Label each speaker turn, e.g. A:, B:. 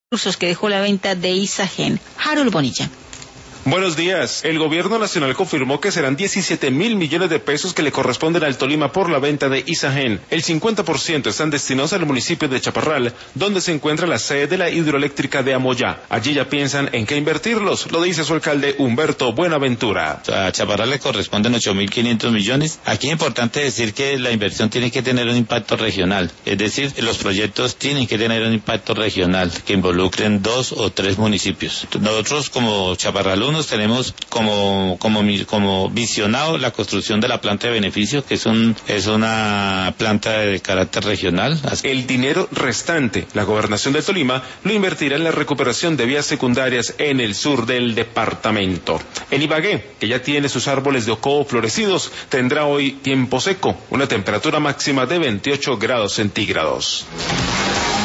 A: recursos que dejó la venta de Isagen. Harold Bonilla.
B: Buenos días. El gobierno nacional confirmó que serán 17.000 millones de pesos que le corresponden al Tolima por la venta de Isagen. El 50% están destinados al municipio de Chaparral, donde se encuentra la sede de la hidroeléctrica de Amoyá. Allí ya piensan en qué invertirlos, lo dice su alcalde Humberto Buenaventura.
C: A Chaparral le corresponden 8.500 millones. Aquí es importante decir que la inversión tiene que tener un impacto regional, es decir, los proyectos tienen que tener un impacto regional que involucren 2 o 3 municipios. Nosotros como Chaparral tenemos como visionado la construcción de la planta de beneficio, que es una planta de carácter regional.
B: El dinero restante, la gobernación de Tolima lo invertirá en la recuperación de vías secundarias en el sur del departamento. En Ibagué, que ya tiene sus árboles de ocovo florecidos, tendrá hoy tiempo seco, una temperatura máxima de 28 grados centígrados.